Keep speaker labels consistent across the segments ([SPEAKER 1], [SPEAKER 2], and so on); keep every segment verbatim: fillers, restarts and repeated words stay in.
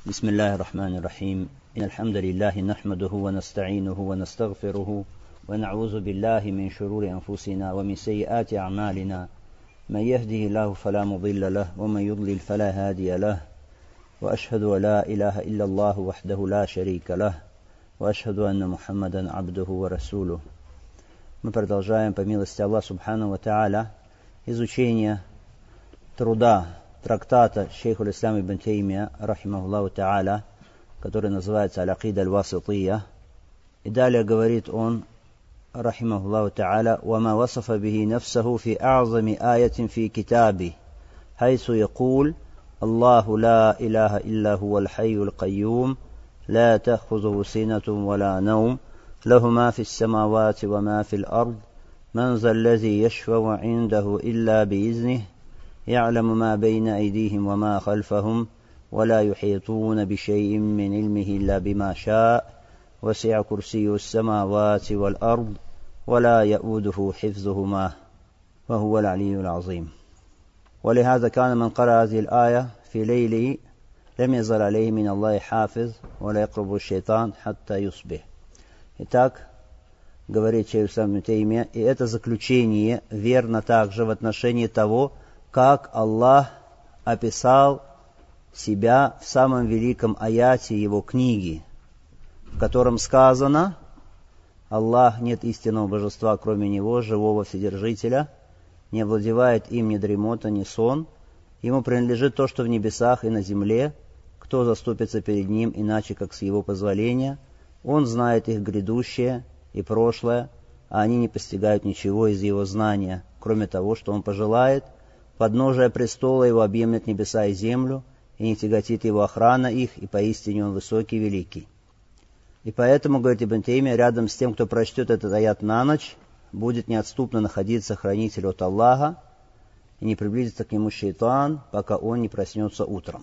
[SPEAKER 1] بسم الله الرحمن الرحيم إن الحمد لله نحمده ونستعينه ونستغفره ونعوذ بالله من شرور أنفسنا ومن سيئات أعمالنا من يهده الله فلا مضل له ومن يضلل فلا هادي له وأشهد أن لا إله إلا الله وحده لا شريك له وأشهد أن محمدا عبده ورسوله. Мы продолжаем по милости Аллаха Субхану ва Тааля изучение труда трактата шейху ислам ибн Теймия, рахимахуллаху та'аля, который называется «Аль-Акида аль-Васития». И далее говорит он, рахимахуллаху та'аля: «Вама васафа бихи нафсаху фи а'зами аятин фи китаби, хайсу якул, Аллаху ла илаха илля хуа аль-хайю аль-кайюм, ла тахфузуху синатум ва ла наум, лаху ма фи ас-самавати ва ма фи аль-ард, ман за аллази яшфау индаху илля биизних, يعلم ما بين أيديهم وما خلفهم ولا يحيطون بشيء من علمه إلا بما شاء وسع كرسيه السماوات والأرض ولا يؤوده حفظهما وهو العلي العظيم. ولهذا كان من قرأ هذه الآية في ليله لم يزل عليه من الله حافظ ولا يقرب الشيطان حتى يصبح. Итак, говорит шейх ислам ибн Теймия, и это заключение верно также в отношении того, как Аллах описал себя в самом великом аяте Его книги, в котором сказано: «Аллах, нет истинного божества, кроме Него, живого Вседержителя, не овладевает им ни дремота, ни сон, Ему принадлежит то, что в небесах и на земле, кто заступится перед Ним, иначе как с Его позволения, Он знает их грядущее и прошлое, а они не постигают ничего из Его знания, кроме того, что Он пожелает. Подножие престола Его объемлет небеса и землю, и не тяготит Его охрана их, и поистине Он высокий и великий». И поэтому, говорит Ибн Теймия, рядом с тем, кто прочтет этот аят на ночь, будет неотступно находиться хранитель от Аллаха, и не приблизится к нему шейтан, пока он не проснется утром.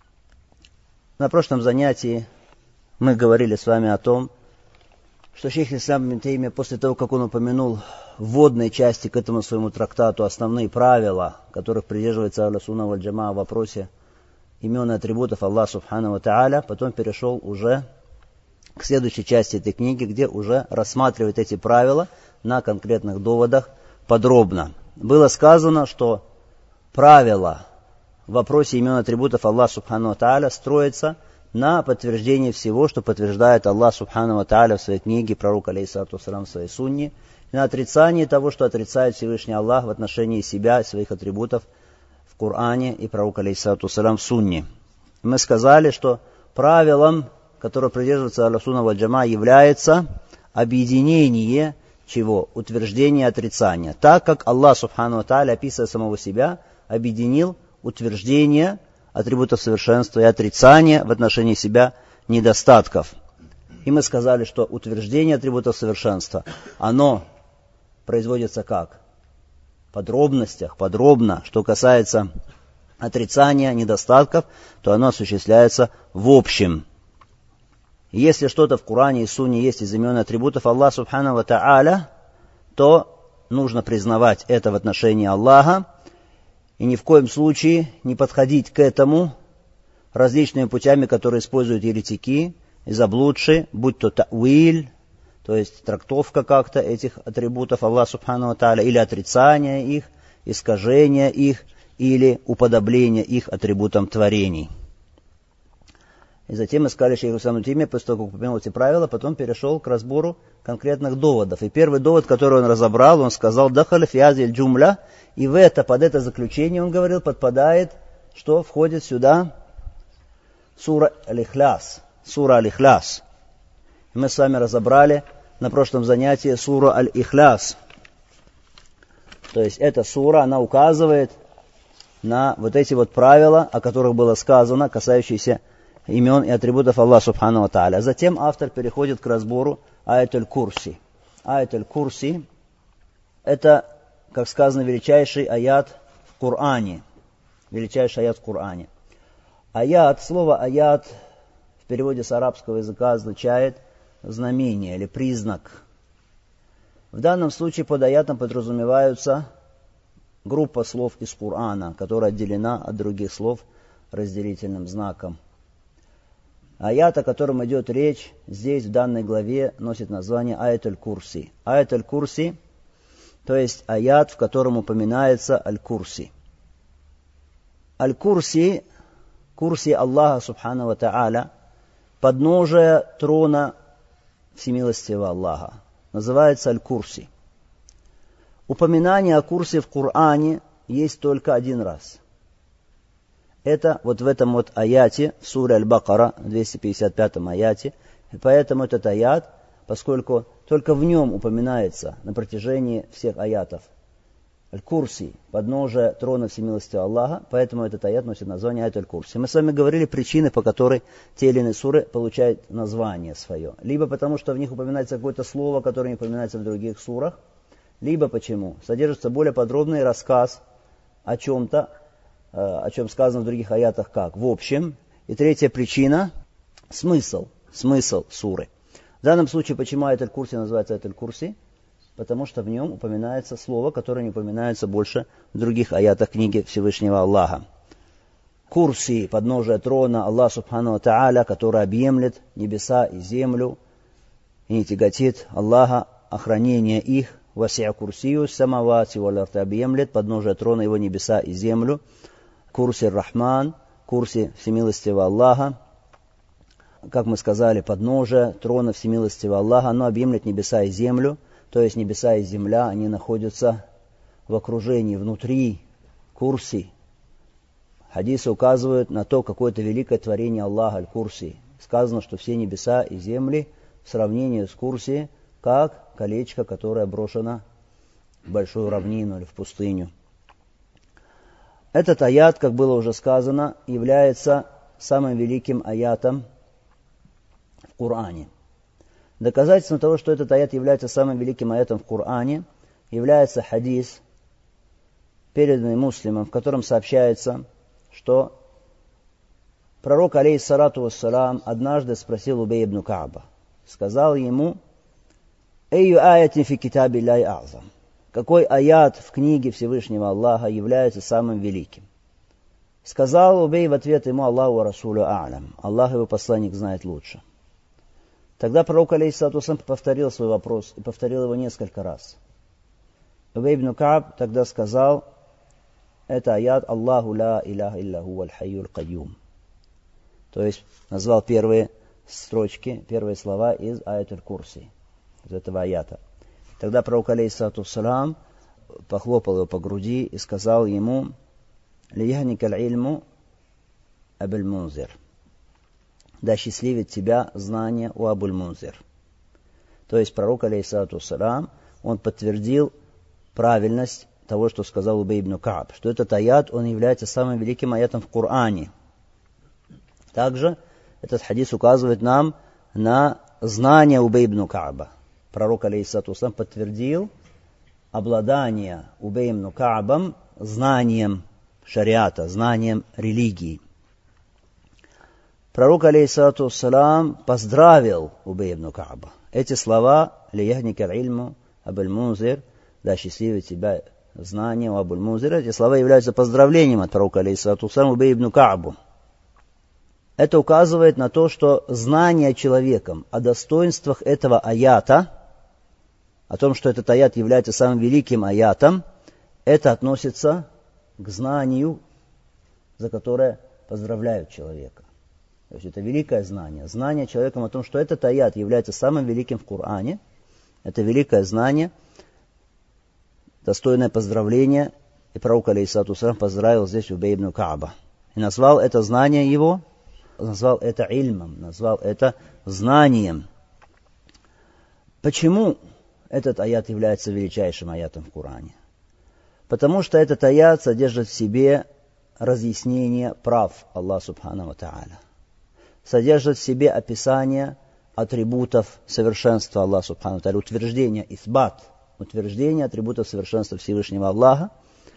[SPEAKER 1] На прошлом занятии мы говорили с вами о том, что шейх ислам ибн Теймия, после того, как он упомянул в вводной части к этому своему трактату основные правила, которых придерживается Ахлю-Сунна валь Джамаа в вопросе имен и атрибутов Аллаха Субхану ва Тааля, потом перешел уже к следующей части этой книги, где уже рассматривает эти правила на конкретных доводах подробно. Было сказано, что правила в вопросе имен и атрибутов Аллаха Субхану ва Тааля строятся на подтверждение всего, что подтверждает Аллах Субхану ва Тааля в своей книге, пророк алейхиссалату вассалям в своей сунне, и на отрицание того, что отрицает Всевышний Аллах в отношении себя и своих атрибутов в Коране и пророк алейхиссалату вассалям в сунне. Мы сказали, что правилом, которое придерживается Ахлю-Сунна валь Джамаа, является объединение чего? Утверждение и отрицание. Так как Аллах Субхану ва Тааля, описывая самого себя, объединил утверждение атрибутов совершенства и отрицание в отношении себя недостатков. И мы сказали, что утверждение атрибутов совершенства, оно производится как? В подробностях, подробно. Что касается отрицания недостатков, то оно осуществляется в общем. И если что-то в Коране и Сунне есть из имен и атрибутов Аллаха Субхану ва Тааля, то нужно признавать это в отношении Аллаха, и ни в коем случае не подходить к этому различными путями, которые используют еретики и заблудшие, будь то та'виль, то есть трактовка как-то этих атрибутов Аллаха Субхану ва Тааля, или отрицание их, искажение их, или уподобление их атрибутам творений. И затем мы сказали шейху ислам ибн Теймия, после того, как упомянул эти правила, потом перешел к разбору конкретных доводов. И первый довод, который он разобрал, он сказал: «Дахаля фи азиль джумля», и в это, под это заключение, он говорил, подпадает, что входит сюда сура Аль-Ихляс. Сура Аль-Ихляс. И мы с вами разобрали на прошлом занятии суру Аль-Ихляс. То есть эта сура, она указывает на вот эти вот правила, о которых было сказано, касающиеся имен и атрибутов Аллаха Субхану ва Тааля. Затем автор переходит к разбору Аят аль-Курси. Аят аль-Курси — это, как сказано, величайший аят в Коране. Величайший аят в Коране. Аят, слово аят в переводе с арабского языка означает знамение или признак. В данном случае под аятом подразумеваются группа слов из Корана, которая отделена от других слов разделительным знаком. Аят, о котором идет речь здесь, в данной главе, носит название Аят аль-Курси. Аят аль-Курси, то есть аят, в котором упоминается аль-Курси. Аль-Курси, Курси Аллаха Субхану ва Та'аля, подножие трона всемилостивого Аллаха, называется аль-Курси. Упоминание о Курси в Коране есть только один раз. Это вот в этом вот аяте, в суре Аль-Бакара, в двести пятьдесят пятом аяте. И поэтому этот аят, поскольку только в нем упоминается на протяжении всех аятов Аль-Курси, подножие трона всемилостивого Аллаха, поэтому этот аят носит название Аят Аль-Курси. Мы с вами говорили причины, по которой те или иные суры получают название свое. Либо потому, что в них упоминается какое-то слово, которое не упоминается в других сурах, либо почему содержится более подробный рассказ о чем-то, о чем сказано в других аятах как в общем. И третья причина – смысл, смысл суры. В данном случае, почему Аят Аль-Курси называется Аят Аль-Курси? Потому что в нем упоминается слово, которое не упоминается больше в других аятах книги Всевышнего Аллаха. Курси, подножие трона Аллаха Субхану ва Та'аля, который объемлет небеса и землю, и не тяготит Аллаха охранение их. Васи'а курсию самавати валь ард, объемлет подножие трона его небеса и землю. Курси Рахман, Курси всемилостивого Аллаха. Как мы сказали, подножие трона всемилостивого Аллаха, оно объемлет небеса и землю. То есть небеса и земля, они находятся в окружении, внутри Курси. Хадисы указывают на то, какое-то великое творение Аллаха, Аль-Курси. Сказано, что все небеса и земли в сравнении с Курси, как колечко, которое брошено в большую равнину или в пустыню. Этот аят, как было уже сказано, является самым великим аятом в Коране. Доказательством того, что этот аят является самым великим аятом в Коране, является хадис, переданный муслимом, в котором сообщается, что пророк, алейхиссалату вассалам, однажды спросил Убей ибн Кааба, сказал ему: «Эйю аятин фи китаби лай а'зам». Какой аят в книге Всевышнего Аллаха является самым великим? Сказал Убей в ответ ему: Аллаху ва расулю а'лям. Аллах и его посланник знает лучше. Тогда пророк, алейхиссалату вассалам, повторил свой вопрос и повторил его несколько раз. Убей ибн Кааб тогда сказал: это аят Аллаху ла иляха илля хуа аль-хайюль кайюм. То есть назвал первые строчки, первые слова из Аят аль-Курси, из этого аята. Тогда пророк, алейхиссалату вассалам, похлопал его по груди и сказал ему: «Лияхника аль-ильму Абуль-Мунзир». Да счастливит тебя знание у Абуль-Мунзир. То есть пророк, алейхиссалату вассалам, он подтвердил правильность того, что сказал Убей ибн Кааб, что этот аят, он является самым великим аятом в Коране. Также этот хадис указывает нам на знание Убей ибн Кааба. Пророк, алейхиссалату вассалам, подтвердил обладание Убей ибн Каабом знанием шариата, знанием религии. Пророк, алейхиссалату вассалам, поздравил Убей ибн Кааба. Эти слова «Лияхника аль-ильму Абуль-Мунзир», да счастливит тебя знание у Абуль-Мунзира, эти слова являются поздравлением от пророка, алейхиссалату вассалам, Убей ибн Каабу. Это указывает на то, что знание человеком о достоинствах этого аята, о том, что этот аят является самым великим аятом, это относится к знанию, за которое поздравляют человека. То есть это великое знание. Знание человеком о том, что этот аят является самым великим в Коране, это великое знание, достойное поздравление. И пророк, алейхиссалату вассалам, поздравил здесь Убей ибн Кааба. И назвал это знание его, назвал это ильмом, назвал это знанием. Почему этот аят является величайшим аятом в Коране? Потому что этот аят содержит в себе разъяснение прав Аллаха Субхану ва Та'аля. Содержит в себе описание атрибутов совершенства Аллаха Субхану ва Та'аля, утверждение, исбат, утверждение атрибутов совершенства Всевышнего Аллаха,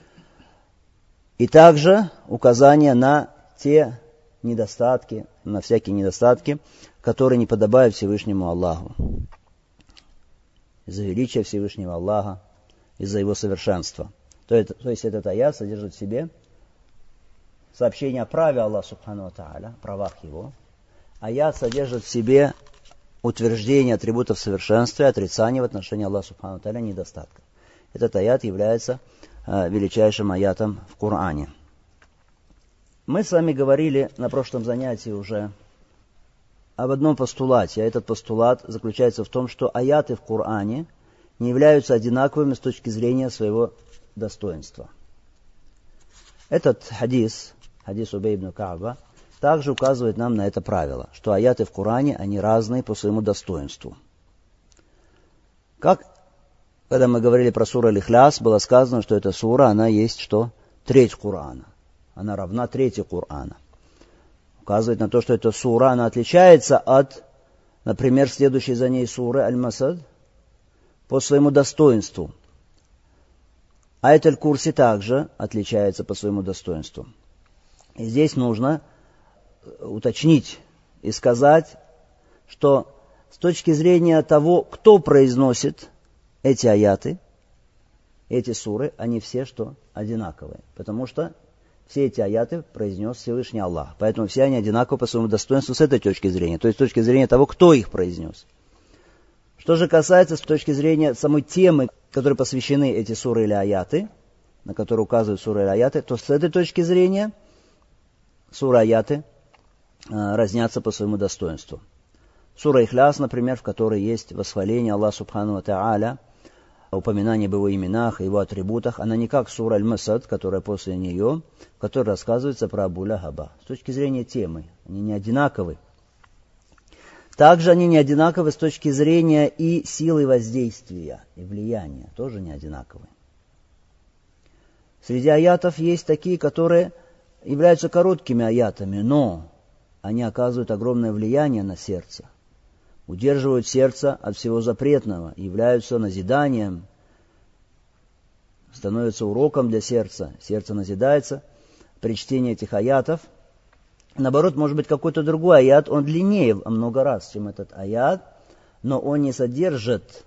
[SPEAKER 1] и также указание на те недостатки, на всякие недостатки, которые не подобают Всевышнему Аллаху. Из-за величия Всевышнего Аллаха, из-за его совершенства. То есть, то есть этот аят содержит в себе сообщение о праве Аллаха Субхану ва Та'аля, правах его, аят содержит в себе утверждение атрибутов совершенства и отрицание в отношении Аллаха Субхану ва Тааля недостатка. Этот аят является э, величайшим аятом в Коране. Мы с вами говорили на прошлом занятии уже об одном постулате, а этот постулат заключается в том, что аяты в Коране не являются одинаковыми с точки зрения своего достоинства. Этот хадис, хадис Убей ибн Кааба, также указывает нам на это правило, что аяты в Коране, они разные по своему достоинству. Как, когда мы говорили про суру Аль-Ихляс, было сказано, что эта сура, она есть что? Треть Корана. Она равна трети Корана. Указывает на то, что эта сура, она отличается от, например, следующей за ней суры Аль-Масад по своему достоинству. Аят Аль-Курси также отличается по своему достоинству. И здесь нужно уточнить и сказать, что с точки зрения того, кто произносит эти аяты, эти суры, они все что? Одинаковые. Потому что все эти аяты произнес Всевышний Аллах. Поэтому все они одинаковы по своему достоинству с этой точки зрения. То есть с точки зрения того, кто их произнес. Что же касается с точки зрения самой темы, которой посвящены эти суры или аяты, на которые указывают суры или аяты, то с этой точки зрения суры и аяты разнятся по своему достоинству. Сура Ихляс, например, в которой есть восхваление Аллаха Субхану ва Тааля, упоминание об его именах и его атрибутах, она не как сура Аль-Масад, которая после нее, в которой рассказывается про Абу Лахаба. С точки зрения темы, они не одинаковы. Также они не одинаковы с точки зрения и силы воздействия, и влияния, тоже не одинаковы. Среди аятов есть такие, которые являются короткими аятами, но они оказывают огромное влияние на сердце, удерживают сердце от всего запретного, являются назиданием, становятся уроком для сердца. Сердце назидается при чтении этих аятов. Наоборот, может быть, какой-то другой аят, он длиннее во много раз, чем этот аят, но он не содержит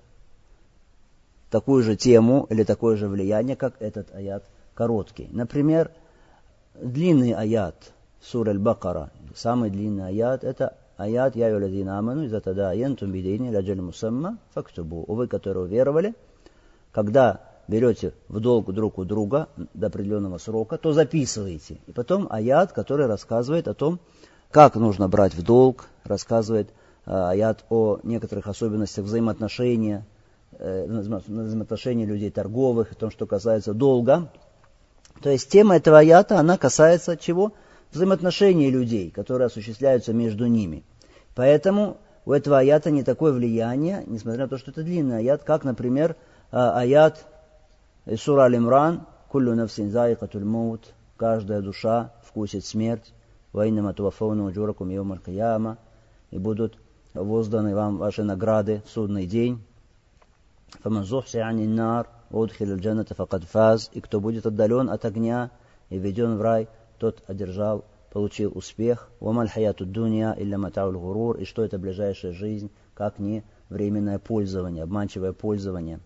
[SPEAKER 1] такую же тему или такое же влияние, как этот аят короткий. Например, длинный аят сура Аль-Бакара, самый длинный аят, это аят «Я юлядина аману, иза тадаянтум бидейни ляджаль мусамма фактубу». Вы, которые уверовали, когда берете в долг друг у друга до определенного срока, то записывайте. И потом аят, который рассказывает о том, как нужно брать в долг, рассказывает аят о некоторых особенностях взаимоотношения, взаимоотношения людей торговых, о том, что касается долга. То есть тема этого аята, она касается чего? Взаимоотношений людей, которые осуществляются между ними. Поэтому у этого аята не такое влияние, несмотря на то, что это длинный аят, как, например, аят из сура Аль-Имран «Куллю нафсин заикатуль маут», каждая душа вкусит смерть, «Ва иннама туаффауна уджуракум йоумаль кияма», и будут возданы вам ваши награды в судный день. «Фаман зухси ани нар, удхиль джанната факад фаз», и кто будет отдален от огня и введен в рай, тот одержал, получил успех. «Вамаль хаяту дунья илля матауль гурур», и что это ближайшая жизнь, как не временное пользование, обманчивое пользование.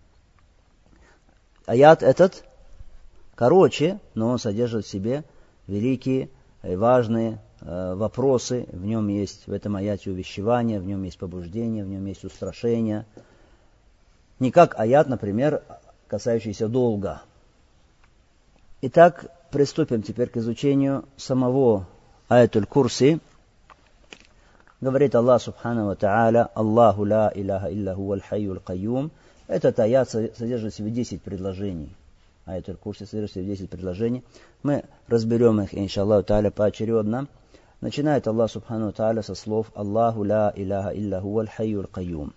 [SPEAKER 1] Аят этот короче, но он содержит в себе великие и важные э, вопросы. В нем есть, в этом аяте, увещевание, в нем есть побуждение, в нем есть устрашение. Не как аят, например, касающийся долга. Итак, приступим теперь к изучению самого аятуль Курси. Говорит Аллах Субхану ва Тааля: «Аллаху ла иляха илля хуваль хайюль кайюм». Этот аят содержит в себе десять предложений. Аятуль Курси содержит в себе десять предложений. Мы разберем их, иншаллаху тааля, поочередно. Начинает Аллах Субхану ва Тааля со слов «Аллаху ла иляха илля хуваль хайюль кайюм».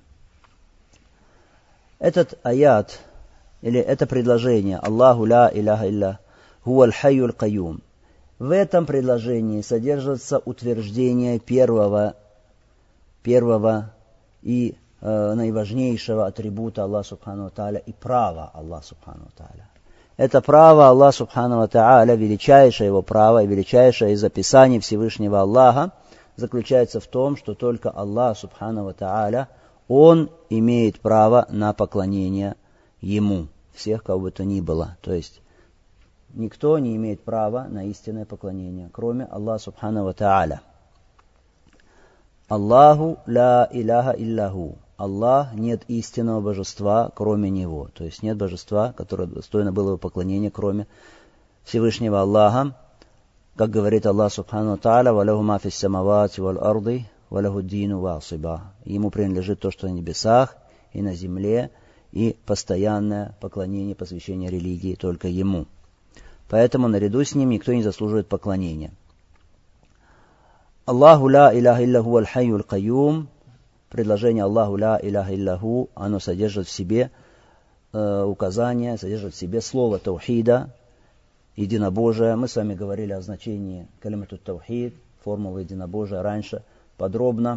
[SPEAKER 1] Этот аят, или это предложение «Аллаху ла иляха илля хуваль хайюль кайюм», в этом предложении содержится утверждение первого, первого и э, наиважнейшего атрибута Аллаха Субхану ва Тааля и права Аллаха Субхану ва Тааля. Это право Аллаха Субхану ва Тааля, величайшее его право и величайшее из описаний Всевышнего Аллаха, заключается в том, что только Аллах Субхану ва Тааля, Он имеет право на поклонение Ему, всех, кого бы то ни было. То есть никто не имеет права на истинное поклонение, кроме Аллаха Субхану ва Тааля. Аллаху ла иляха илляху. Аллах, нет истинного божества, кроме Него. То есть нет божества, которое достойно было бы поклонения, кроме Всевышнего Аллаха. Как говорит Аллах субхану тааля, «Валяху ма фис самавати валь арды, валяху дину васиба». Ему принадлежит то, что на небесах и на земле, и постоянное поклонение, посвящение религии только Ему. Поэтому наряду с Ним никто не заслуживает поклонения. Аллаху ла иляха илляху аль-хайю аль-кайюм. Предложение Аллаху ла иляха илляху, оно содержит в себе э, указание, содержит в себе слово таухида, единобожие. Мы с вами говорили о значении калимату таухид, формулы единобожия раньше подробно.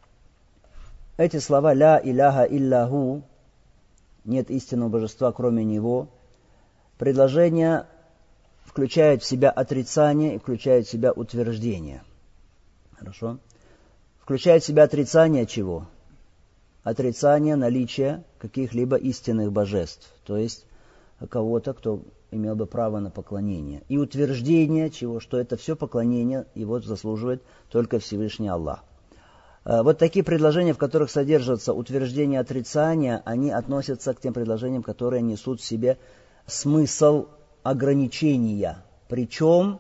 [SPEAKER 1] Эти слова ля иляха илляху, нет истинного божества кроме Него, предложение включает в себя отрицание и включает в себя утверждение. Хорошо? Включает в себя отрицание чего? Отрицание наличия каких-либо истинных божеств, то есть кого-то, кто имел бы право на поклонение. И утверждение чего? Что это все поклонение его заслуживает только Всевышний Аллах. Вот такие предложения, в которых содержатся утверждение и отрицание, они относятся к тем предложениям, которые несут в себе смысл ограничения. Причем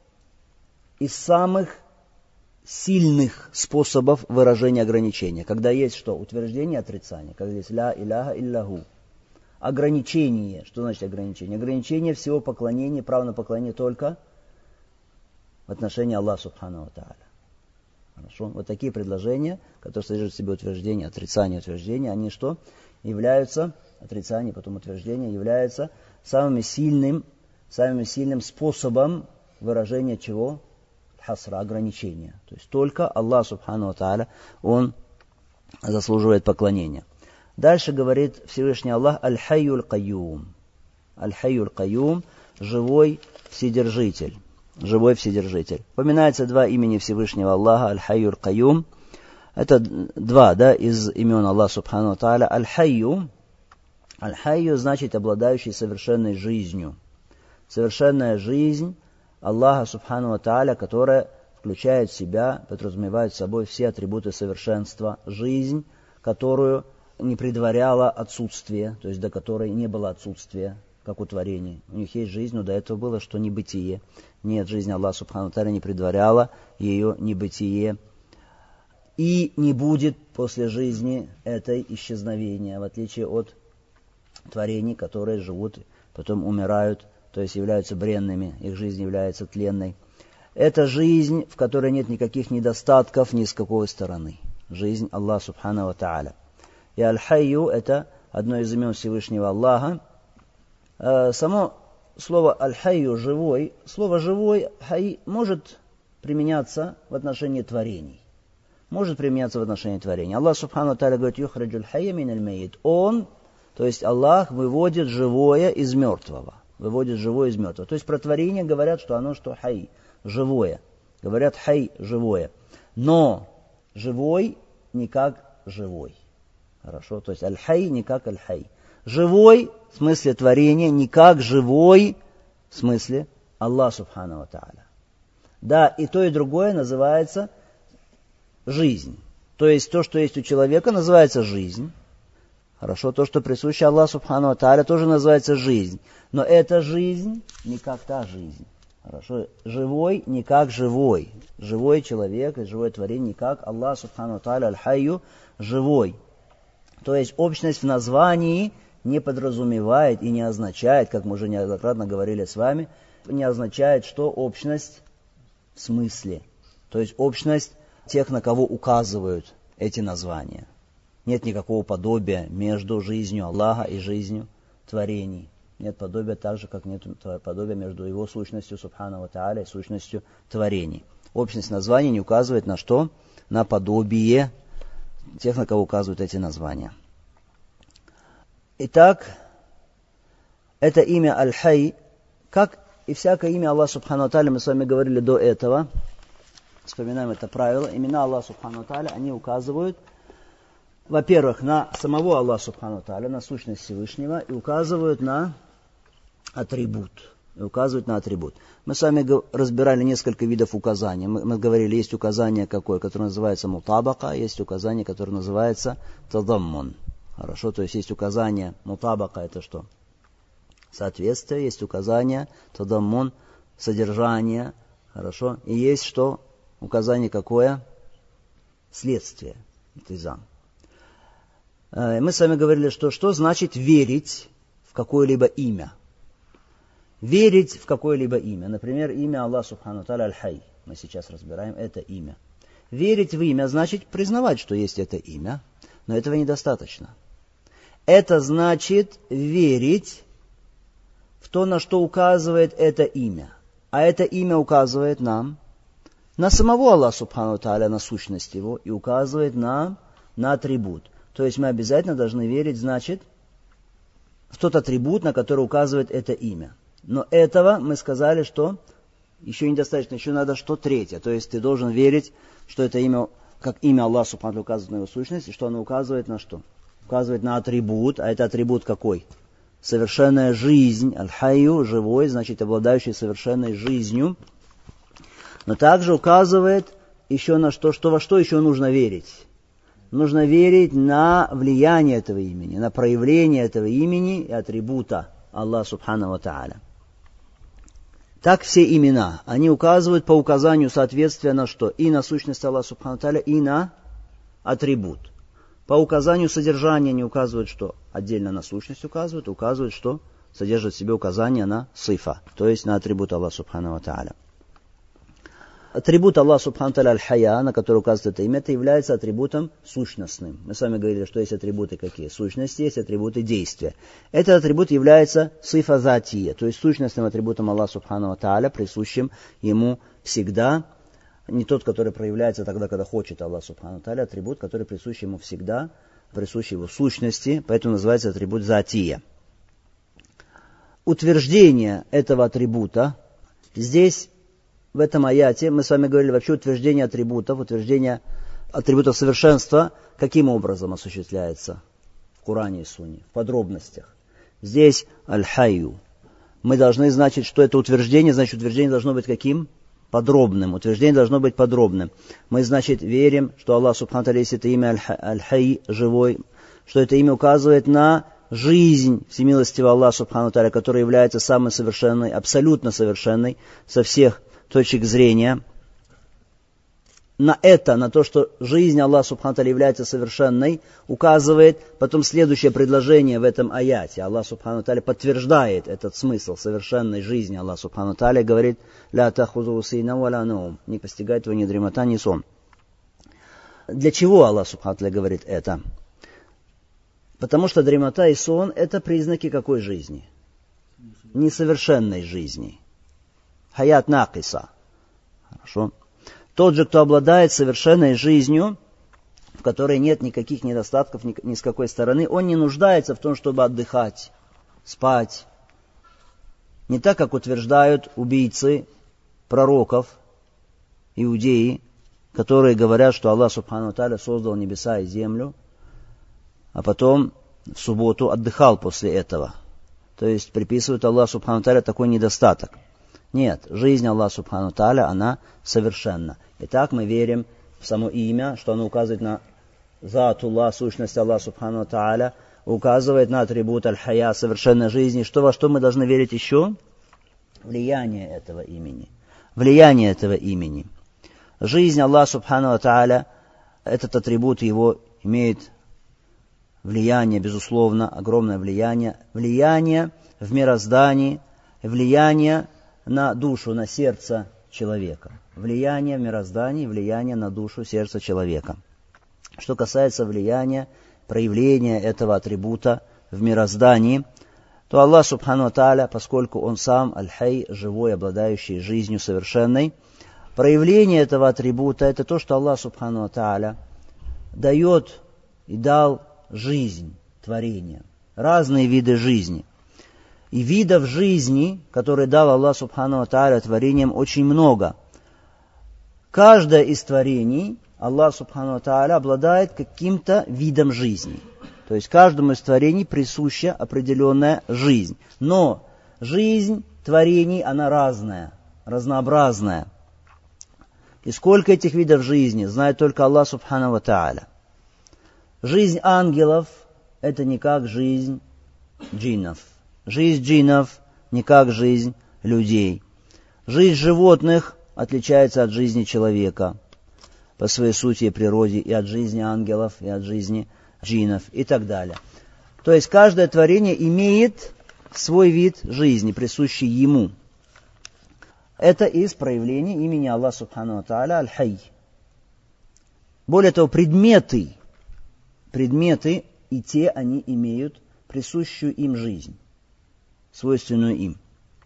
[SPEAKER 1] из самых сильных способов выражения ограничения. Когда есть что? Утверждение и отрицание. Когда есть ля иляха илляху. Ограничение. Что значит ограничение? Ограничение всего поклонения, право на поклонение только в отношении Аллаха субхану ва тааля. Хорошо? Вот такие предложения, которые содержат в себе утверждение, отрицание, утверждение, они что? Являются, отрицание, потом утверждение, являются самым сильным, самым сильным способом выражения чего? Хасра, ограничения. То есть только Аллах субхану ва тааля, Он заслуживает поклонения. Дальше говорит Всевышний Аллах аль-хайю аль-кайюм. Аль-хайю аль-кайюм, живой вседержитель. Живой вседержитель. Упоминается два имени Всевышнего Аллаха, аль-хайю аль-кайюм. Это два, да, из имен Аллаха субхану ва тааля. Аль-хайю. Аль-хайю значит обладающий совершенной жизнью. Совершенная жизнь Аллаха субхану ва тааля, которая включает в себя, подразумевает собой все атрибуты совершенства. Жизнь, которую не предваряла отсутствие, то есть до которой не было отсутствия, как у творений. У них есть жизнь, но до этого было что небытие. Нет, жизнь Аллаха субхану ва тааля не предваряла ее небытие. И не будет после жизни этой исчезновения, в отличие от творений, которые живут, потом умирают, то есть являются бренными, их жизнь является тленной. Это жизнь, в которой нет никаких недостатков ни с какой стороны. Жизнь Аллаха субхану ва тааля. И аль-хайю – это одно из имен Всевышнего Аллаха. Само слово аль-хайю – живой. Слово живой хай может применяться в отношении творений. Может применяться в отношении творений. Аллах субхану ва тааля говорит: «Юхраджуль хайя миналь майит». Он, то есть Аллах, выводит живое из мертвого. Выводит живое из мертвого. То есть про творение говорят, что оно что хай, живое. Говорят хай, живое. Но живой не как живой. Хорошо, то есть аль-хай не как аль-хай. Живой в смысле творения не как живой в смысле Аллах субхану ва тааля. Да, и то, и другое называется жизнь. То есть то, что есть у человека, называется жизнь. Хорошо, то, что присуще Аллаху субхану ва тааля, тоже называется жизнь. Но эта жизнь не как та жизнь. Хорошо, живой не как живой. Живой человек и живое творение не как Аллах субхану ва тааля, аль-хайю, живой. То есть общность в названии не подразумевает и не означает, как мы уже неоднократно говорили с вами, не означает, что общность в смысле. То есть общность тех, на кого указывают эти названия. Нет никакого подобия между жизнью Аллаха и жизнью творений. Нет подобия так же, как нет подобия между его сущностью субхану ва тааля и сущностью творений. Общность названий не указывает на что? На подобие тех, на кого указывают эти названия. Итак, это имя Аль-Хай, как и всякое имя Аллаха субхану ва тааля, мы с вами говорили до этого, вспоминаем это правило, имена Аллаха субхану ва тааля, они указывают, во-первых, на самого Аллаха субхану ва тааля, на сущность Всевышнего, и указывают на атрибут. и указывает на атрибут. Мы с вами разбирали несколько видов указания. Мы, мы говорили, есть указание какое, которое называется мутабака, есть указание, которое называется тадаммун. Хорошо, то есть есть указание мутабака, это что? Соответствие, есть указание тадаммун, содержание. Хорошо, и есть что? Указание какое? Следствие. Интизам. Мы с вами говорили, что что значит верить в какое-либо имя. Верить в какое-либо имя. Например, имя Аллах Субхану Тааля Аль-Хай. Мы сейчас разбираем это имя. Верить в имя значит признавать, что есть это имя, но этого недостаточно. Это значит верить в то, на что указывает это имя. А это имя указывает нам на самого Аллаха Субхану Тааля, на сущность его, и указывает нам на атрибут. То есть мы обязательно должны верить, значит, в тот атрибут, на который указывает это имя. Но этого мы сказали, что еще недостаточно, еще надо что третье. То есть ты должен верить, что это имя, как имя Аллаха Субхану Тааля указывает на его сущность, и что оно указывает на что? Указывает на атрибут, а это атрибут какой? Совершенная жизнь, аль-хайю, живой, значит, обладающий совершенной жизнью. Но также указывает еще на что, что во что еще нужно верить. Нужно верить на влияние этого имени, на проявление этого имени и атрибута Аллаха Субхану ва Тааля. Так все имена, они указывают по указанию соответствия на что? И на сущность Аллаха Субхану ва Тааля, и на атрибут. По указанию содержания они указывают что? Отдельно на сущность указывают, указывают, что содержит в себе указание на сифа, то есть на атрибут Аллаха Субхану ва Тааля. Атрибут Аллаха Субхану Тааля Аль-Хая, на который указывает это имя, это является атрибутом сущностным. Мы с вами говорили, что есть атрибуты какие? Сущности, есть атрибуты действия. Этот атрибут является сифа затия, то есть сущностным атрибутом Аллаха Субхану ва Тааля, присущим ему всегда. Не тот, который проявляется тогда, когда хочет Аллах Субхану ва Тааля, атрибут, который присущ ему всегда, присущ его сущности, поэтому называется атрибут затия. Утверждение этого атрибута здесь, в этом аяте, мы с вами говорили вообще утверждение атрибутов, утверждение атрибутов совершенства, каким образом осуществляется в Коране и Сунне, в подробностях. Здесь аль-хайю. Мы должны значить, что это утверждение, значит утверждение должно быть каким? Подробным. Утверждение должно быть подробным. Мы, значит, верим, что Аллах Субхану Тааля есть это имя аль-хай, живой, что это имя указывает на жизнь всемилостивого Аллаха Субхану Тааля, который является самой совершенной, абсолютно совершенной со всех точек зрения. На это, на то, что жизнь Аллаха Субхану Тааля является совершенной, указывает потом следующее предложение в этом аяте. Аллах Субхану Тааля подтверждает этот смысл совершенной жизни Аллаха Субхану Тааля, говорит: «Ля тахузу сина ва ля наум», не постигает его ни дремота, ни сон. Для чего Аллах Субхану Тааля говорит это? Потому что дремота и сон – это признаки какой жизни? Несовершенной жизни. Хаят накиса. Хорошо. Тот же, кто обладает совершенной жизнью, в которой нет никаких недостатков ни, ни с какой стороны, он не нуждается в том, чтобы отдыхать, спать. Не так, как утверждают убийцы пророков, иудеи, которые говорят, что Аллах Субхану Тааля создал небеса и землю, а потом в субботу отдыхал после этого. То есть приписывают Аллаху Субхану Тааля такой недостаток. Нет, жизнь Аллаха Субхану Тааля, она совершенна. Итак, мы верим в само имя, что оно указывает на затуллах, сущность Аллаха Субхану Тааля, указывает на атрибут аль-хая, совершенной жизни. Что, во что мы должны верить еще? Влияние этого имени. Влияние этого имени. Жизнь Аллаха Субхану Тааля, этот атрибут его имеет влияние, безусловно, огромное влияние. Влияние в мироздании, влияние на душу, на сердце человека. Влияние в мироздании, влияние на душу, сердце человека. Что касается влияния, проявления этого атрибута в мироздании, то Аллах Субхану Тааля, поскольку Он сам аль-хай, живой, обладающий жизнью совершенной, проявление этого атрибута – это то, что Аллах Субхану Тааля дает и дал жизнь, творение, разные виды жизни. И видов жизни, которые дал Аллах Субхану Тааля творениям, очень много. Каждое из творений Аллах Субхану Тааля обладает каким-то видом жизни. То есть каждому из творений присуща определенная жизнь. Но жизнь творений, она разная, разнообразная. И сколько этих видов жизни знает только Аллах Субхану ва Тааля. Жизнь ангелов – это не как жизнь джиннов. Жизнь джиннов не как жизнь людей. Жизнь животных отличается от жизни человека по своей сути и природе, и от жизни ангелов, и от жизни джиннов, и так далее. То есть каждое творение имеет свой вид жизни, присущий ему. Это из проявлений имени Аллаха Субхану ва Тааля Аль-Хай. Более того, предметы, предметы и те они имеют присущую им жизнь, свойственную им.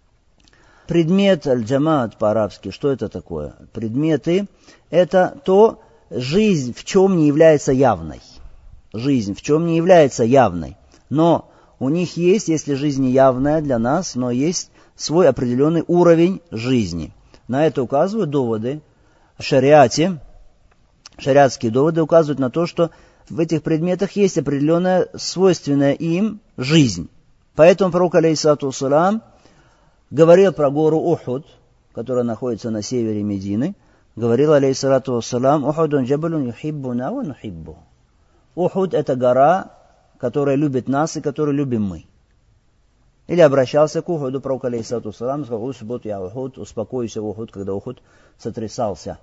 [SPEAKER 1] Предмет аль-джамаат по-арабски, что это такое? Предметы – это то, жизнь в чем не является явной. Жизнь в чем не является явной. Но у них есть, если жизнь не явная для нас, но есть свой определенный уровень жизни. На это указывают доводы в шариате. Шариатские доводы указывают на то, что в этих предметах есть определенная свойственная им жизнь. Поэтому пророк, алейхиссалату вассалам, говорил про гору Ухуд, которая находится на севере Медины. Говорил, алейхиссалату вассалам, «Ухудун джабалун юхиббуна ва нухиббу». Ухуд – это гора, которая любит нас и которую любим мы. Или обращался к Ухуду, пророк, алейхиссалату вассалам, сказал, «Усбут я Ухуд», успокойся Ухуд, когда Ухуд сотрясался.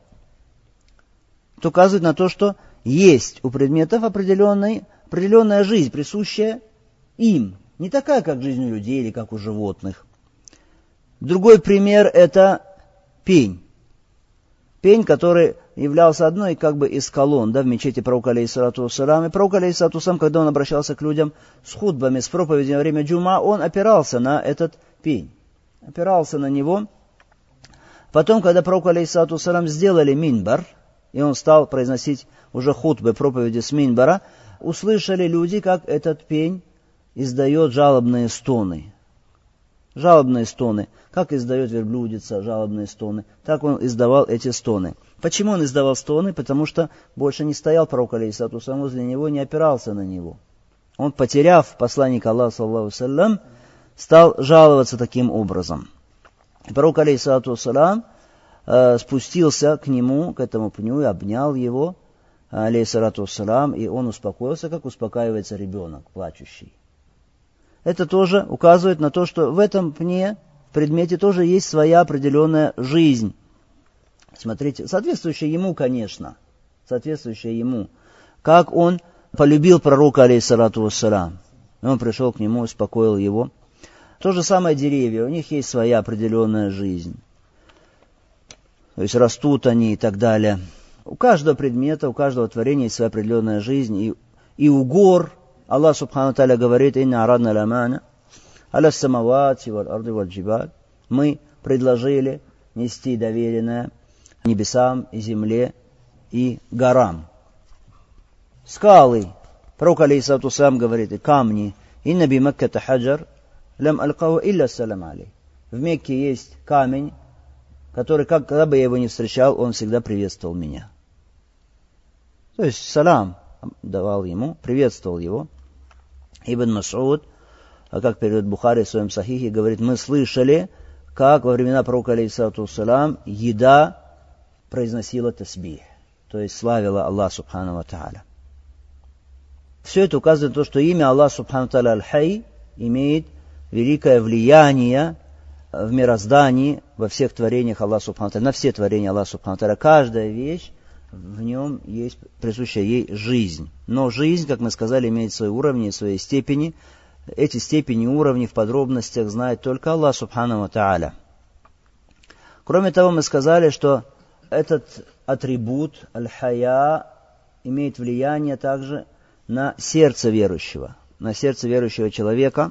[SPEAKER 1] Это указывает на то, что есть у предметов определенная, определенная жизнь, присущая им. Не такая, как жизнь у людей или как у животных. Другой пример – это пень. Пень, который являлся одной как бы из колонн, да, в мечети пророка, алейхиссалату вассалам. И пророк, алейхиссалату вассалам, когда он обращался к людям с хутбами, с проповедью во время джума, он опирался на этот пень. Опирался на него. Потом, когда пророку, алейхиссалату вассалам, сделали минбар, и он стал произносить уже хутбы, проповеди с минбара, услышали люди, как этот пень издает жалобные стоны. Жалобные стоны. Как издает верблюдица жалобные стоны, так он издавал эти стоны. Почему он издавал стоны? Потому что больше не стоял пророк, алейхиссалату вассалам, возле него, не опирался на него. Он, потеряв посланника Аллаха, саллаллаху алейхи ва саллям, стал жаловаться таким образом. И пророк, алейхиссалату вассалам, э, спустился к нему, к этому пню, и обнял его, алейхиссалату вассалам, и он успокоился, как успокаивается ребенок, плачущий. Это тоже указывает на то, что в этом пне, в предмете, тоже есть своя определенная жизнь. Смотрите, соответствующая ему, конечно, соответствующая ему. Как он полюбил пророка, алейхиссалату вассалам. И он пришел к нему, успокоил его. То же самое деревья, у них есть своя определенная жизнь. То есть растут они и так далее. У каждого предмета, у каждого творения есть своя определенная жизнь. И, и у гор Аллах Субхану Тааля говорит, «Инна арадна ламана, аля самавати валь арды валь джибаль». Мы предложили нести доверенное небесам и земле и горам. Скалы. Пророк, алейхиссалату вассалам, говорит, и камни. «Инна би Макката хаджар, лям алькау илля салам алей». В Мекке есть камень, который, как, когда бы я его не встречал, он всегда приветствовал меня. То есть салам давал ему, приветствовал его. Ибн Мас'уд, как переводит Бухари в своем сахихе, говорит, мы слышали, как во времена пророка, алейхиссалату вассалам, еда произносила тасбих, то есть славила Аллах Субхану ва Тааля. Все это указывает на то, что имя Аллах Субхану ва Тааля Аль-Хай имеет великое влияние в мироздании, во всех творениях Аллаха Субхану ва Тааля, на все творения Аллаха Субхану ва Тааля. Каждая вещь, в нем есть присущая ей жизнь. Но жизнь, как мы сказали, имеет свои уровни, свои степени. Эти степени и уровни в подробностях знает только Аллах Субхану ва Тааля. Кроме того, мы сказали, что этот атрибут аль-хая имеет влияние также на сердце верующего, на сердце верующего человека,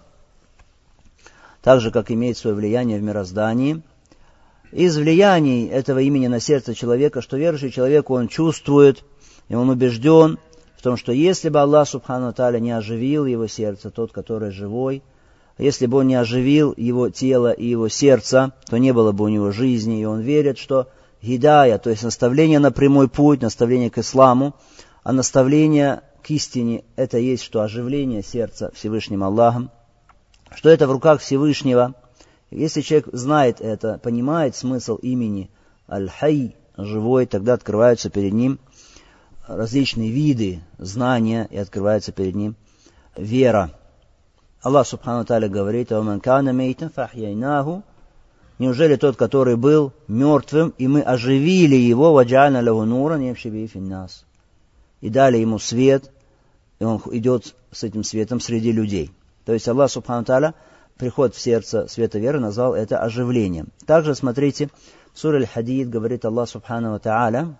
[SPEAKER 1] так же, как имеет свое влияние в мироздании. Из влияний этого имени на сердце человека, что верующий человек, он чувствует, и он убежден в том, что если бы Аллах Субхану ва Тааля не оживил его сердце, тот, который живой, если бы он не оживил его тело и его сердце, то не было бы у него жизни, и он верит, что гидая, то есть наставление на прямой путь, наставление к исламу, а наставление к истине, это есть что оживление сердца Всевышним Аллахом, что это в руках Всевышнего, Если человек знает это, понимает смысл имени Аль-Хай, живой, тогда открываются перед ним различные виды знания и открывается перед ним вера. Аллах Субхану ва Тааля говорит: «Ваман кана мейтан фахьяйнаху». Неужели тот, который был мертвым, и мы оживили его, ваджа'альна лаху нуран ямши биhi фин-нас, и дали ему свет, и он идет с этим светом среди людей. То есть Аллах Субхану ва Тааля приход в сердце света веры назвал это оживлением. Также, смотрите, в суре Аль-Хадид говорит Аллах Субхану ва Тааля: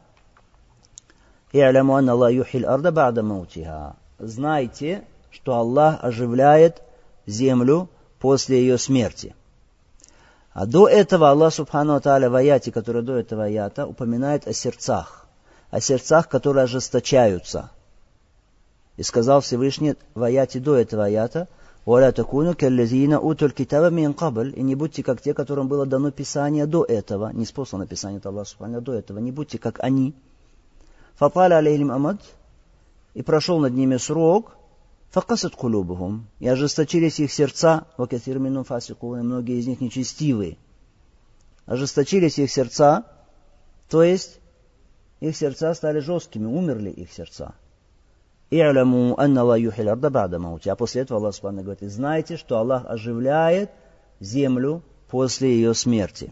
[SPEAKER 1] «И'ламу анна Аллах юхил арда ба'да маутиха». Знайте, что Аллах оживляет землю после ее смерти. А до этого Аллах Субхану ва Тааля в аяте, который до этого аята, упоминает о сердцах, о сердцах, которые ожесточаются. И сказал Всевышний в аяте до этого аята: «Валя такуну каллазина утуль китаба мин кабль». И не будьте как те, которым было дано Писание до этого, не спослано Писание от Аллаха Субхану до этого, не будьте как они. Фаталя алейхим амад, и прошел над ними срок, факасат кулубухум, и ожесточились их сердца, вакатир минум фасикун, и многие из них нечестивые. Ожесточились их сердца, то есть их сердца стали жесткими, умерли их сердца. «И'ламу анна Аллах юхил арда ба'да маути». А после этого Аллах Субхану говорит: знаете, что Аллах оживляет землю после ее смерти.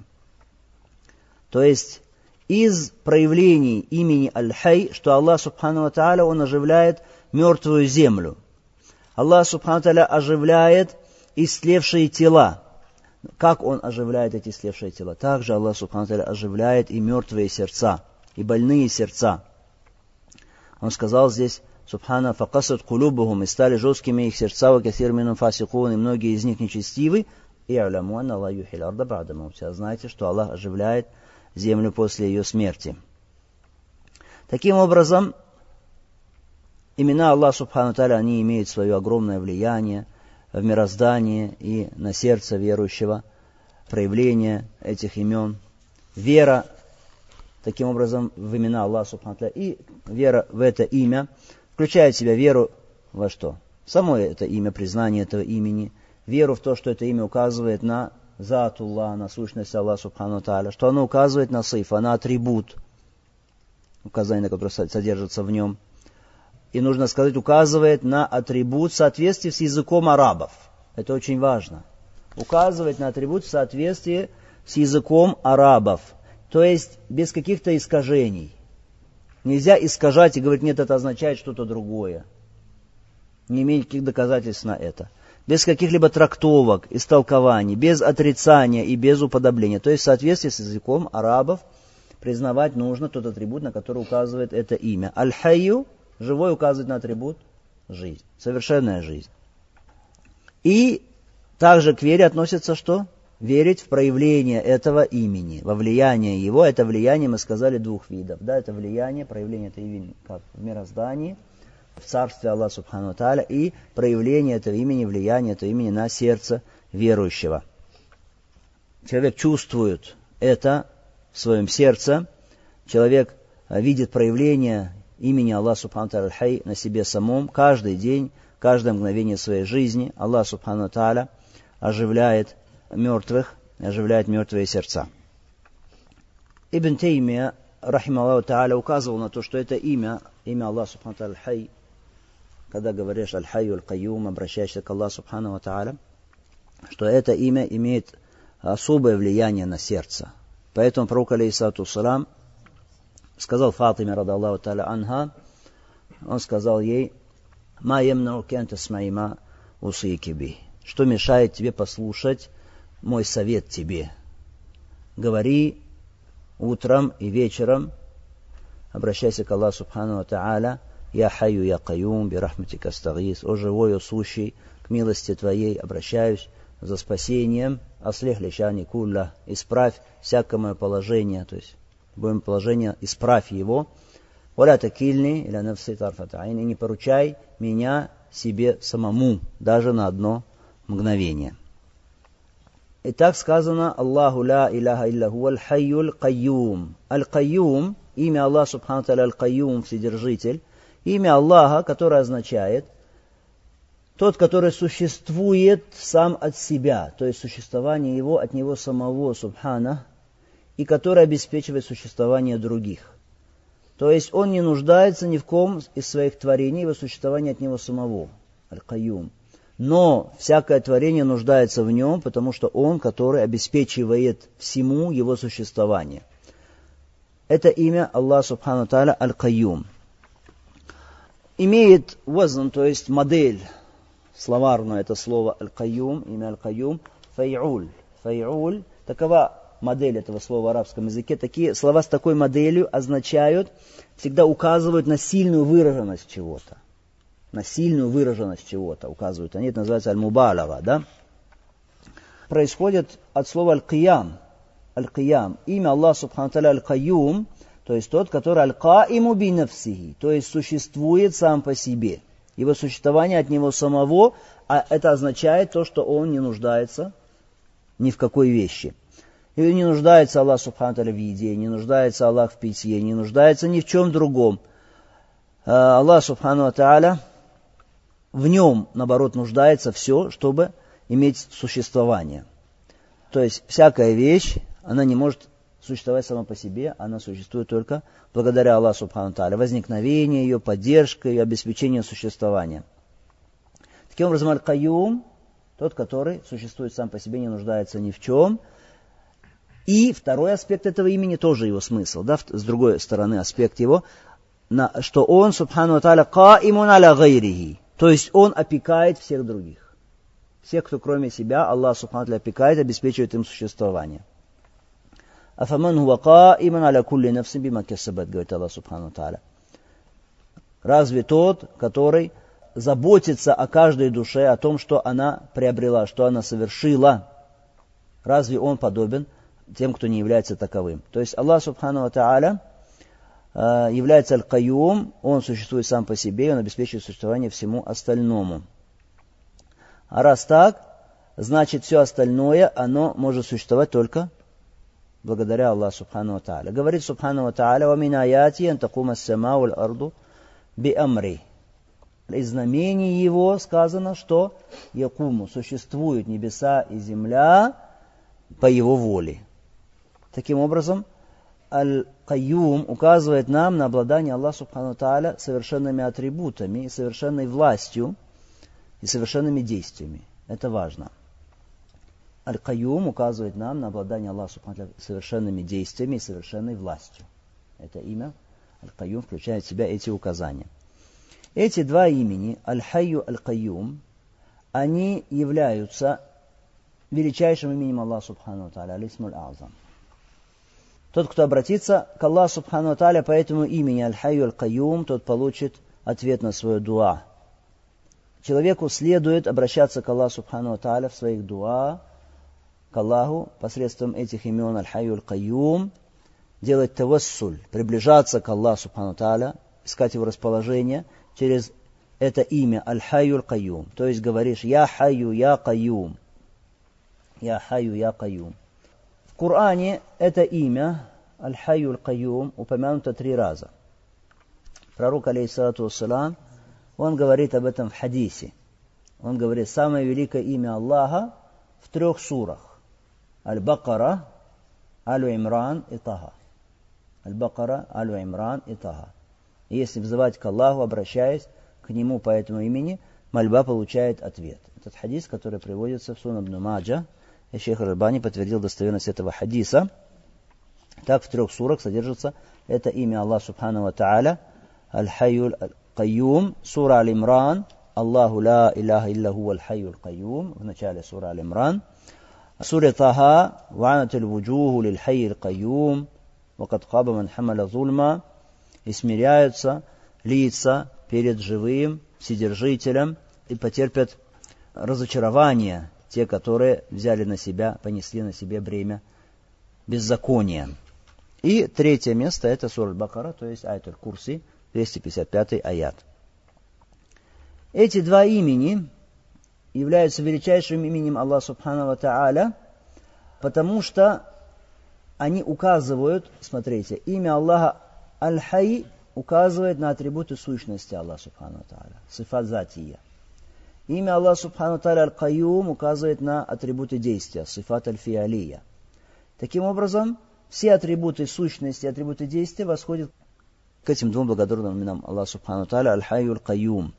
[SPEAKER 1] То есть из проявлений имени Аль-Хай, что Аллах Субхану ва Тааля, Он оживляет мертвую землю. Аллах Субхану ва Тааля оживляет истлевшие тела. Как Он оживляет эти истлевшие тела? Также Аллах Субхану ва Тааля оживляет и мертвые сердца, и больные сердца. Он сказал здесь: «Субхана факасат кулубухум», и стали жесткими их сердца, ва касир минум фасикун, и многие из них нечестивы. «И'ламу анна Аллах юхил арда ба'да маути». Знаете, что Аллах оживляет землю после ее смерти. Таким образом, имена Аллаха Субхану ва Тааля, они имеют свое огромное влияние в мироздании и на сердце верующего, проявление этих имен. Вера, таким образом, в имена Аллаха Субхану ва Тааля и вера в это имя включает в себя веру во что? Само это имя, признание этого имени, веру в то, что это имя указывает на Затуллах, на сущность Аллаха Субхану ва Тааля, что оно указывает на сифа, на атрибут, указание, которое содержится в нем. И нужно сказать, указывает на атрибут в соответствии с языком арабов. Это очень важно. Указывает на атрибут в соответствии с языком арабов. То есть без каких-то искажений. Нельзя искажать и говорить: нет, это означает что-то другое. Не имеет никаких доказательств на это. Без каких-либо трактовок, истолкований, без отрицания и без уподобления. То есть в соответствии с языком арабов признавать нужно тот атрибут, на который указывает это имя. Аль-Хайю, живой, указывает на атрибут жизнь, совершенная жизнь. И также к вере относится что? Верить в проявление этого имени, во влияние его. Это влияние, мы сказали, двух видов. Да, это влияние, проявление этого имени как в мироздании, в царстве Аллаха Субхану ва Тааля, и проявление этого имени, влияние этого имени на сердце верующего. Человек чувствует это в своем сердце, человек видит проявление имени Аллаха Субхану ва Тааля Аль-Хай на себе самом каждый день, каждое мгновение своей жизни. Аллах Субхану ва Тааля оживляет мертвых, оживляет мертвые сердца. Ибн Таймия, рахималлаху тааля, указывал на то, что это имя, имя Аллаха Субхану ва Тааля Аль-Хай, когда говоришь Аль-Хайю Аль-Кайюм, обращаешься к Аллаху Субхану ва Тааля, что это имя имеет особое влияние на сердце. Поэтому пророк, алейхиссалату вассалам, сказал Фатиме, радаллаху тааля анха, он сказал ей: «Ма ямнауки ан тасмаи ма усики би». Что мешает тебе послушать мой совет тебе? Говори утром и вечером, обращайся к Аллаху Субхану ва Тааля: «Я хайю, я кайюм, би рахматика астагис». О живой, о сущий, к милости твоей обращаюсь за спасением. Аслих лишани кулля, исправь всякое мое положение, то есть любое положение, исправь его. Валя такильни иля нафси тарфат айн, и не поручай меня себе самому, даже на одно мгновение. Итак, сказано: Аллаху ла иляха илляху аль-хайю аль-кайюм. Аль-кайюм, имя Аллаха Субхану ва Тааля Аль-Кайюм, Вседержитель, имя Аллаха, которое означает тот, который существует сам от себя, то есть существование его от него самого, субхана, и который обеспечивает существование других. То есть он не нуждается ни в ком из своих творений, его существование от него самого, аль-Кайюм. Но всякое творение нуждается в нем, потому что он, который обеспечивает всему его существование. Это имя Аллах Субхану Тааля Аль-Кайюм. Имеет вазн, то есть модель, словарную это слово Аль-Кайюм, имя Аль-Кайюм, фай'уль. Фай'уль, такова модель этого слова в арабском языке. Такие слова с такой моделью означают, всегда указывают на сильную выраженность чего-то. На сильную выраженность чего-то указывают. Они это называются аль-мубалага, да? Происходит от слова аль-киям. Аль-киям. Имя Аллаха Субхану Тааля Аль-Кайюм, то есть тот, который аль-каиму би нафсихи, то есть существует сам по себе. Его существование от него самого, а это означает то, что он не нуждается ни в какой вещи. И не нуждается Аллах Субхану Тааля в еде, не нуждается Аллах в питье, не нуждается ни в чем другом. Аллах Субхану Тааля в нем, наоборот, нуждается все, чтобы иметь существование. То есть всякая вещь, она не может существовать сама по себе, она существует только благодаря Аллаху Субхану Тааля. Возникновение ее, поддержка ее, обеспечение существования. Таким образом, Аль-Кайюм, тот, который существует сам по себе, не нуждается ни в чем. И второй аспект этого имени тоже его смысл, да, с другой стороны аспект его, на, что он, Субхану Тааля, каимун аля гайрихи. То есть он опекает всех других. Всех, кто кроме себя, Аллах Субхану Тааля опекает, обеспечивает им существование. Афаман хуа каиман аля кулли нафсин бима кассабат, говорит Аллах Субхану Тааля. Разве тот, который заботится о каждой душе, о том, что она приобрела, что она совершила, разве он подобен тем, кто не является таковым? То есть Аллах Субхану Тааля является аль-Кайюм, он существует сам по себе, он обеспечивает существование всему остальному. А раз так, значит все остальное, оно может существовать только благодаря Аллаху Субхану Тааля. Говорит Субхану Тааля: «Ва мин аяти ан такума ас-самау валь арду би амри». Из знамений его сказано, что якуму, существуют небеса и земля по его воле. Таким образом, Аль-Кайюм указывает нам на обладание Аллаха Субхану Тааля совершенными атрибутами, совершенной властью и совершенными действиями. Это важно. Аль-Кайюм указывает нам на обладание Аллаха Субхану Тааля совершенными действиями и совершенной властью. Это имя Аль-Кайюм включает в себя эти указания. Эти два имени, Аль-Хайю, Аль-Кайюм, они являются величайшим именем Аллаха Субхану Тааля, Аль-Исмуль А'зам. Тот, кто обратится к Аллаху Субхану Тааля по этому имени Аль-Хайю Аль-Кайюм, тот получит ответ на свое дуа. Человеку следует обращаться к Аллаху Субхану Тааля в своих дуа, к Аллаху посредством этих имен Аль-Хайю Аль-Кайюм, делать тавассуль, приближаться к Аллаху Субхану Тааля, искать его расположение через это имя Аль-Хайю Аль-Кайюм. То есть говоришь «Я Хайю, Я Кайюм». «Я Хайю, Я Кайюм». В Коране это имя, Аль-Хайю Аль-Кайюм, упомянуто три раза. Пророк, алейхиссалату вассалам, он говорит об этом в хадисе. Он говорит, самое великое имя Аллаха в трех сурах. Аль-Бакара, Аль-Имран и Таха. Аль-Бакара, Аль-Имран и Таха. И если взывать к Аллаху, обращаясь к Нему по этому имени, мольба получает ответ. Этот хадис, который приводится в Сунан ибн Маджа, и шейх Аль-Альбани подтвердил достоверность этого хадиса. Так в трех сурах содержится это имя Аллаха Субхану Тааля, Аль-Хайю Аль-Кайюм, сура Аль-Имран, Аллаху ла илляха илля хуа Аль-Хайю Аль-Кайюм, в начале сура Аль-Имран, сура Таха, ва'анат аль-вуджуху лиль-Хайю Аль-Кайюм, вакад хаба ман хамаля зульма, и смиряются лица перед живым Вседержителем и потерпят разочарование те, которые взяли на себя, понесли на себе бремя беззакония. И третье место это сура Аль-Бакара, то есть аят Аль-Курси, двести пятьдесят пятый аят. Эти два имени являются величайшим именем Аллаха Субхану ва Тааля, потому что они указывают, смотрите, имя Аллаха Аль-Хай указывает на атрибуты сущности Аллаха Субхану ва Тааля, сифат затия. Имя Аллаха Субхану Тааля Аль-Кайюм указывает на атрибуты действия, сифат аль-фиалия. Таким образом, все атрибуты сущности, атрибуты действия восходят к этим двум благодарным именам Аллаха Субхану Тааля Аль-Хайю Аль-Кайюм.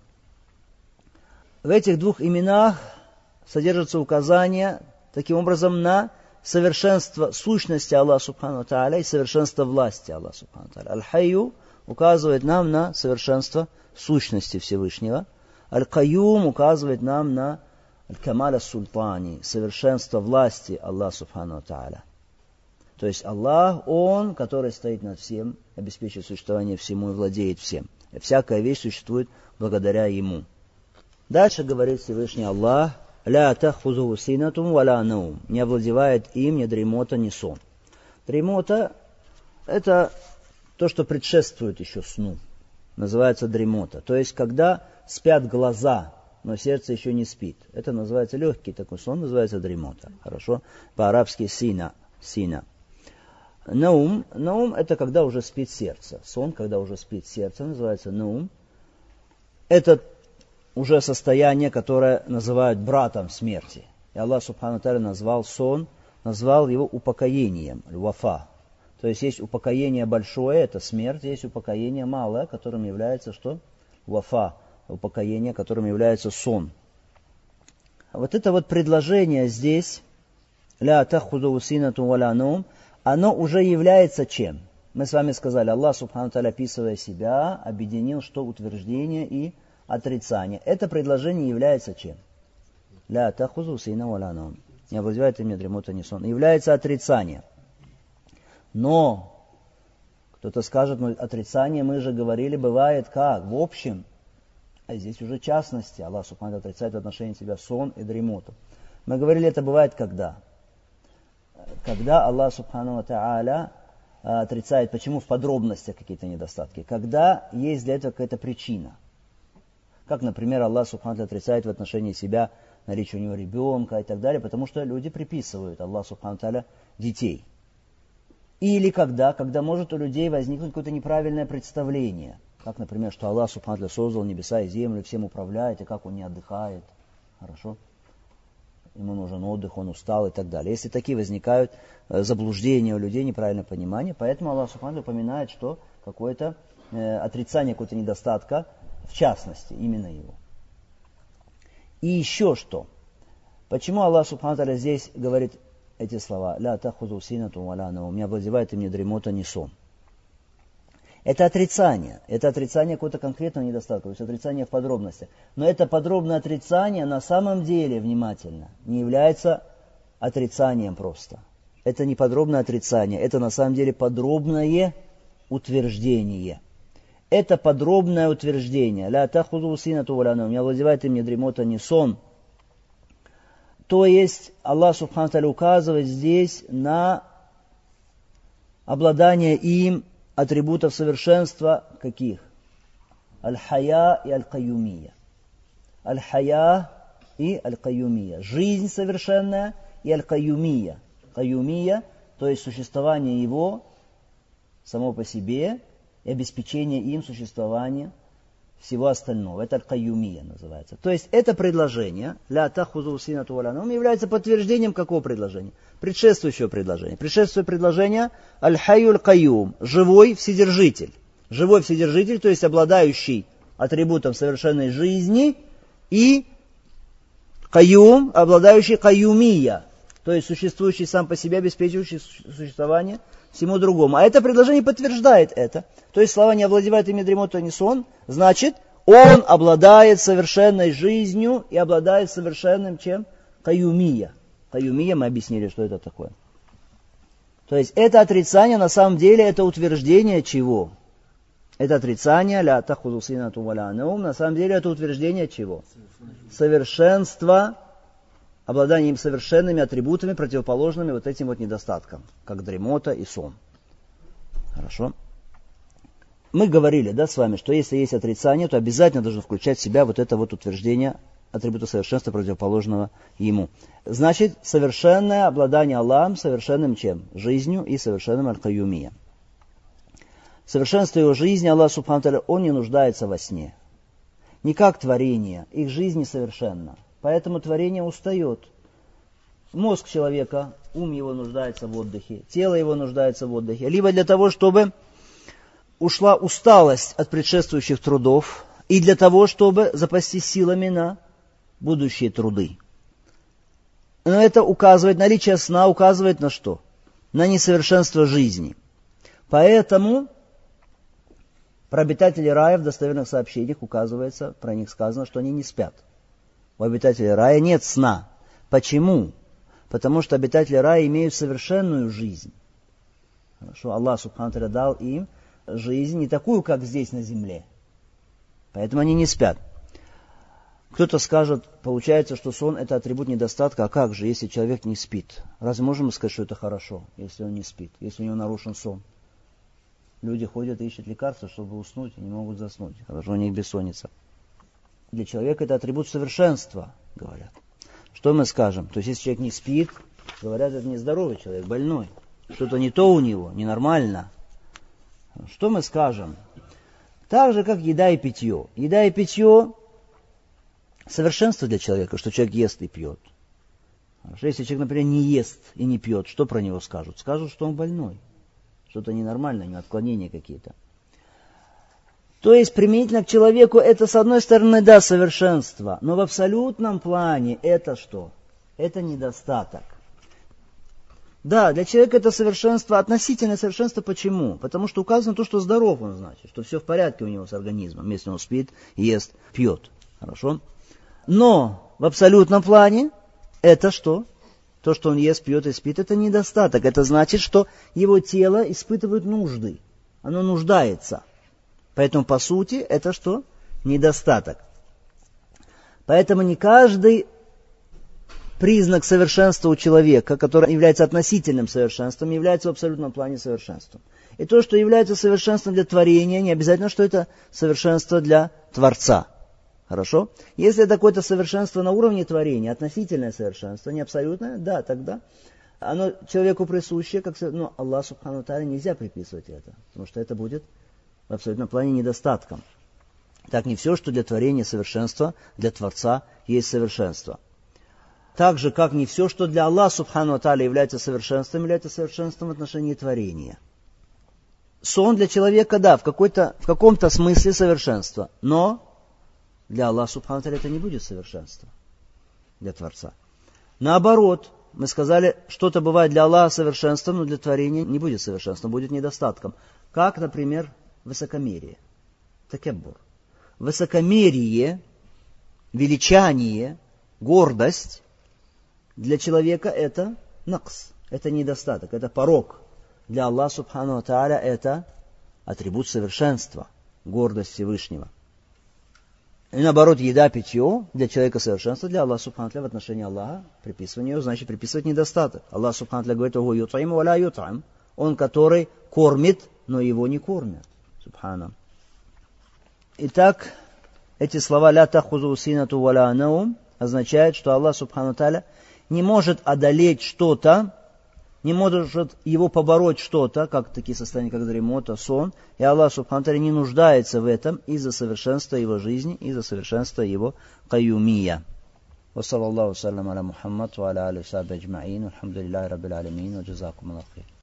[SPEAKER 1] В этих двух именах содержится указание, таким образом, на совершенство сущности Аллаха Субхану Тааля и совершенство власти Аллаха Субхану Тааля. Аль-Хайю указывает нам на совершенство сущности Всевышнего. Аль-Кайюм указывает нам на Аль-Камаля Султани, совершенство власти Аллаха Субхану Тааля. То есть Аллах, Он, который стоит над всем, обеспечивает существование всему и владеет всем. И всякая вещь существует благодаря Ему. Дальше говорит Всевышний Аллах: «Ля тахфузуху синатум ва ля наум». Не овладевает им ни дремота, ни сон. Дремота – это то, что предшествует еще сну. Называется дремота. То есть, когда спят глаза, но сердце еще не спит. Это называется легкий такой сон, называется дремота. Хорошо? По-арабски сина. сина. Наум. Наум – это когда уже спит сердце. Сон, когда уже спит сердце, называется наум. Это уже состояние, которое называют братом смерти. И Аллах Субхану Тааля назвал сон, назвал его упокоением, вафа. То есть есть упокоение большое, это смерть, есть упокоение малое, которым является что? Вафа, упокоение, которым является сон. Вот это вот предложение здесь, ля таххузу синату ва ля наум, оно уже является чем? Мы с вами сказали, Аллах Субхану Тааля, описывая себя, объединил что? Утверждение и отрицание. Это предложение является чем? Ля тахузу сина ва ля наум. Не овладевает им ни дремота, ни сон. Является отрицание. Но, кто-то скажет, ну, отрицание, мы же говорили, бывает как? В общем, а здесь уже частности. Аллах Субхану Тааля отрицает в отношении себя сон и дремоту. Мы говорили, это бывает когда? Когда Аллах Субхану Тааля отрицает, почему в подробностях какие-то недостатки? Когда есть для этого какая-то причина. Как, например, Аллах Субхану Тааля отрицает в отношении себя наличие у него ребенка и так далее, потому что люди приписывают Аллаху Субхану Тааля детей. Или когда, когда может у людей возникнуть какое-то неправильное представление. Как, например, что Аллах Субхану Тааля создал небеса и землю, всем управляет, и как он не отдыхает. Хорошо? Ему нужен отдых, он устал и так далее. Если такие возникают заблуждения у людей, неправильное понимание, поэтому Аллах Субхану Тааля упоминает, что какое-то э, отрицание какого-то недостатка, в частности, именно его. И еще что? Почему Аллах Субхану Тааля здесь говорит эти слова? «Ля тахузу синату ва ля наум». Не овладевает им ни дремота, ни сон. Это отрицание. Это отрицание какого-то конкретного недостатка, то есть отрицание в подробностях. Но это подробное отрицание на самом деле, внимательно, не является отрицанием просто. Это не подробное отрицание, это на самом деле подробное утверждение. Это подробное утверждение. «Ля тахузу синату ва ля наум». Не овладевает им ни дремота, ни сон. То есть Аллах Субхану Тааля указывает здесь на обладание им атрибутов совершенства каких? Аль-хая и аль-каюмия. Аль-хая и аль-каюмия. Жизнь совершенная и аль-каюмия. Каюмия, то есть существование его само по себе и обеспечение им существования всего остального. Это аль-каюмия называется. То есть это предложение, ля тахузу синату ва ля наум, является подтверждением какого предложения? Предшествующего предложения. Предшествующее предложение аль-хайю аль-каюм, живой вседержитель. Живой вседержитель, то есть обладающий атрибутом совершенной жизни, и каюм, обладающий каюмия, то есть существующий сам по себе, обеспечивающий существование всему другому. А это предложение подтверждает это. То есть слова «не овладевает ими дремота, ни сон», значит, он обладает совершенной жизнью и обладает совершенным чем? Каюмия. Каюмия, мы объяснили, что это такое. То есть это отрицание, на самом деле, это утверждение чего? Это отрицание, ля тахузу синату ва ля наум, на самом деле это утверждение чего? Совершенства, обладание им совершенными атрибутами, противоположными вот этим вот недостаткам, как дремота и сон. Хорошо? Мы говорили, да, с вами, что если есть отрицание, то обязательно должно включать в себя вот это вот утверждение атрибута совершенства, противоположного ему. Значит, совершенное обладание Аллахом, совершенным чем? Жизнью и совершенным аль-каюмия. Совершенство его жизни, Аллах Субхану Тааля, он не нуждается во сне. не как творение, их жизнь несовершенна. Поэтому творение устает. Мозг человека, ум его нуждается в отдыхе, тело его нуждается в отдыхе. Либо для того, чтобы ушла усталость от предшествующих трудов, и для того, чтобы запастись силами на будущие труды. Но это указывает, наличие сна указывает на что? На несовершенство жизни. Поэтому про обитателей рая в достоверных сообщениях указывается, про них сказано, что они не спят. У обитателей рая нет сна. Почему? Потому что обитатели рая имеют совершенную жизнь. Хорошо, Аллах Субхану ва Тааля дал им жизнь не такую, как здесь на земле. Поэтому они не спят. Кто-то скажет, получается, что сон это атрибут недостатка. А как же, если человек не спит? Разве можем мы сказать, что это хорошо, если он не спит, если у него нарушен сон? Люди ходят и ищут лекарства, чтобы уснуть, и не могут заснуть. Хорошо, у них бессонница. Для человека это атрибут совершенства, говорят. Что мы скажем? То есть, если человек не спит, говорят, это нездоровый человек, больной. Что-то не то у него, ненормально. Что мы скажем? Так же, как еда и питье. Еда и питье – совершенство для человека, что человек ест и пьет. Хорошо, если человек, например, не ест и не пьет, что про него скажут? Скажут, что он больной. Что-то ненормальное, у него отклонения какие-то. То есть, применительно к человеку, это, с одной стороны, да, совершенство, но в абсолютном плане это что? Это недостаток. Да, для человека это совершенство, относительное совершенство. Почему? Потому что указано то, что здоров он, значит, что все в порядке у него с организмом, если он спит, ест, пьет. Хорошо? Но в абсолютном плане это что? То, что он ест, пьет и спит, это недостаток. Это значит, что его тело испытывает нужды. Оно нуждается. Поэтому, по сути, это что? Недостаток. Поэтому не каждый признак совершенства у человека, который является относительным совершенством, является в абсолютном плане совершенством. И то, что является совершенством для творения, не обязательно, что это совершенство для Творца. Хорошо? Если это какое-то совершенство на уровне творения, относительное совершенство, не абсолютное, да, тогда оно человеку присуще, как, но Аллах Субхану ва Тааля нельзя приписывать это, потому что это будет в абсолютном плане недостатком. Так не все, что для творения совершенство, для Творца есть совершенство. Так же, как не все, что для Аллаха Субхану ва Тааля является совершенством, является совершенством в отношении творения. Сон для человека, да, в, какой-то, в каком-то смысле совершенство, но для Аллаха Субхану ва Тааля это не будет совершенство, для Творца. Наоборот, мы сказали, что-то бывает для Аллаха совершенством, но для творения не будет совершенством, будет недостатком. Как, например, высокомерие. Такеббур. Высокомерие, величание, гордость для человека это накс, это недостаток, это порок. Для Аллаха Субхану ва Тааля это атрибут совершенства, гордость Всевышнего. И наоборот, еда, питье для человека совершенство, для Аллаха Субхану ва Тааля в отношении Аллаха приписывание, значит приписывать недостаток. Аллах Субхану ва Тааля говорит: «Ого ютаим ва ля ютаим». Он, который кормит, но его не кормят. Субхана. Итак, эти слова «ля тахузу синату ва ля наум» означают, что Аллах Субхану ва Тааля не может одолеть что-то, не может его побороть что-то, как такие состояния, как дремота, сон, и Аллах Субхану ва Тааля не нуждается в этом из-за совершенства его жизни, из-за совершенства его каюмия. Ва саллаллаху саллям аля Мухаммад ва аля алихи ва сахбихи аджмаин, алхамдулиллахи раббил алямин, ва джазакум Аллаху хайр.